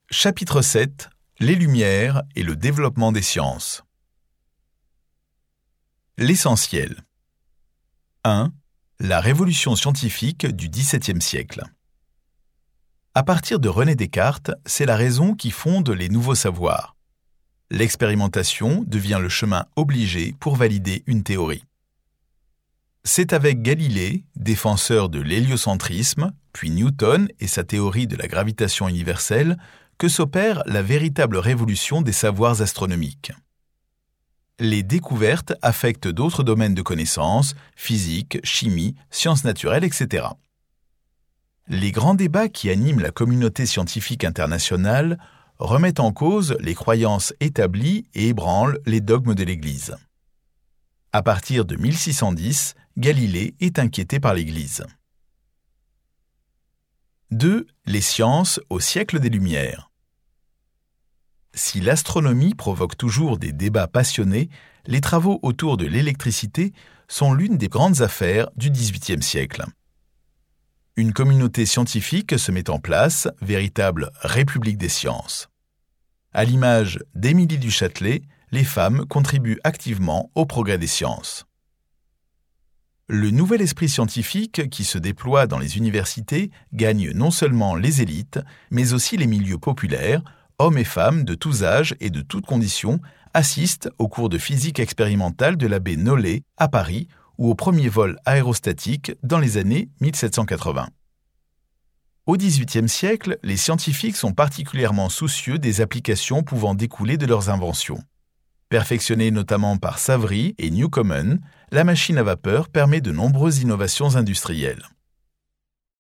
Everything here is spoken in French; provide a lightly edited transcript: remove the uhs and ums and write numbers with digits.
Chapitre 7 – Les Lumières et le développement des sciences. L'essentiel. 1. La révolution scientifique du XVIIe siècle. À partir de René Descartes, c'est la raison qui fonde les nouveaux savoirs. L'expérimentation devient le chemin obligé pour valider une théorie. C'est avec Galilée, défenseur de l'héliocentrisme, puis Newton et sa théorie de la gravitation universelle, que s'opère la véritable révolution des savoirs astronomiques. Les découvertes affectent d'autres domaines de connaissances, physique, chimie, sciences naturelles, etc. Les grands débats qui animent la communauté scientifique internationale remettent en cause les croyances établies et ébranlent les dogmes de l'Église. À partir de 1610, Galilée est inquiété par l'Église. 2. Les sciences au siècle des Lumières. Si l'astronomie provoque toujours des débats passionnés, les travaux autour de l'électricité sont l'une des grandes affaires du XVIIIe siècle. Une communauté scientifique se met en place, véritable république des sciences. À l'image d'Émilie du Châtelet, les femmes contribuent activement au progrès des sciences. Le nouvel esprit scientifique qui se déploie dans les universités gagne non seulement les élites, mais aussi les milieux populaires. Hommes et femmes de tous âges et de toutes conditions assistent aux cours de physique expérimentale de l'abbé Nollet à Paris ou au premier vol aérostatique dans les années 1780. Au XVIIIe siècle, les scientifiques sont particulièrement soucieux des applications pouvant découler de leurs inventions. Perfectionnée notamment par Savary et Newcomen, la machine à vapeur permet de nombreuses innovations industrielles.